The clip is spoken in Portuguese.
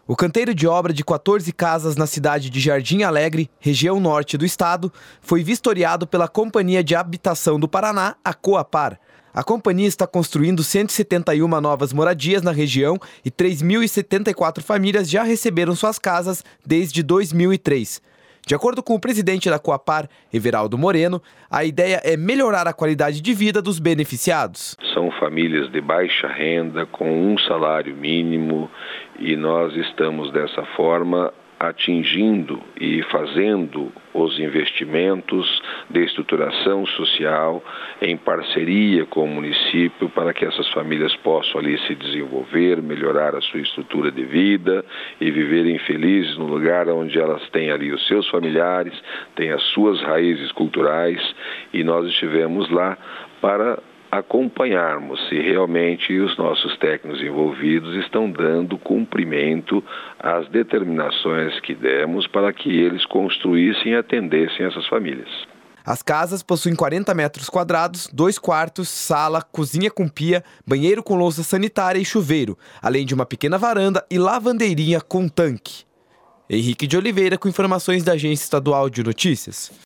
O canteiro de obra de 14 casas na cidade de Jardim Alegre, região norte do estado, foi vistoriado pela Companhia de Habitação do Paraná, a Coapar. A companhia está construindo 171 novas moradias na região e 3.074 famílias já receberam suas casas desde 2003. De acordo com o presidente da Coapar, Everaldo Moreno, a ideia é melhorar a qualidade de vida dos beneficiados. São famílias de baixa renda, com um salário mínimo, e nós estamos dessa forma atingindo e fazendo os investimentos de estruturação social em parceria com o município para que essas famílias possam ali se desenvolver, melhorar a sua estrutura de vida e viverem felizes no lugar onde elas têm ali os seus familiares, têm as suas raízes culturais, e nós estivemos lá para acompanharmos se realmente os nossos técnicos envolvidos estão dando cumprimento às determinações que demos para que eles construíssem e atendessem essas famílias. As casas possuem 40 metros quadrados, 2 quartos, sala, cozinha com pia, banheiro com louça sanitária e chuveiro, além de uma pequena varanda e lavandeirinha com tanque. Henrique de Oliveira com informações da Agência Estadual de Notícias.